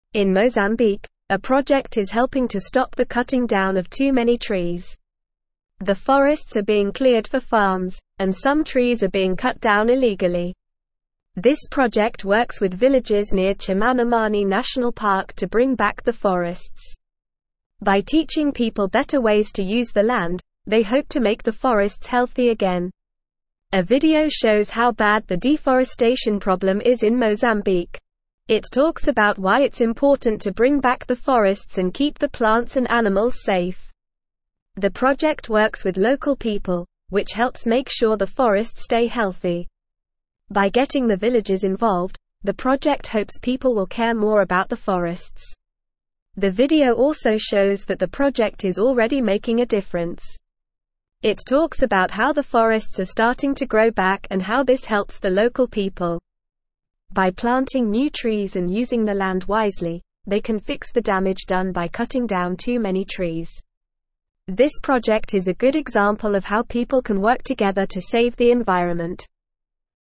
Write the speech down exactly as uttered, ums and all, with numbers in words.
In Mozambique, a project is helping to stop the cutting down of too many trees. The forests are being cleared for farms, and some trees are being cut down illegally. This project works with villages near Chimanimani National Park to bring back the forests. By teaching people better ways to use the land, they hope to make the forests healthy again. A video shows how bad the deforestation problem is in Mozambique. It talks about why it's important to bring back the forests and keep the plants and animals safe. The project works with local people, which helps make sure the forests stay healthy. By getting the villagers involved, the project hopes people will care more about the forests. The video also shows that the project is already making a difference. It talks about how the forests are starting to grow back and how this helps the local people. By planting new trees and using the land wisely, they can fix the damage done by cutting down too many trees. This project is a good example of how people can work together to save the environment.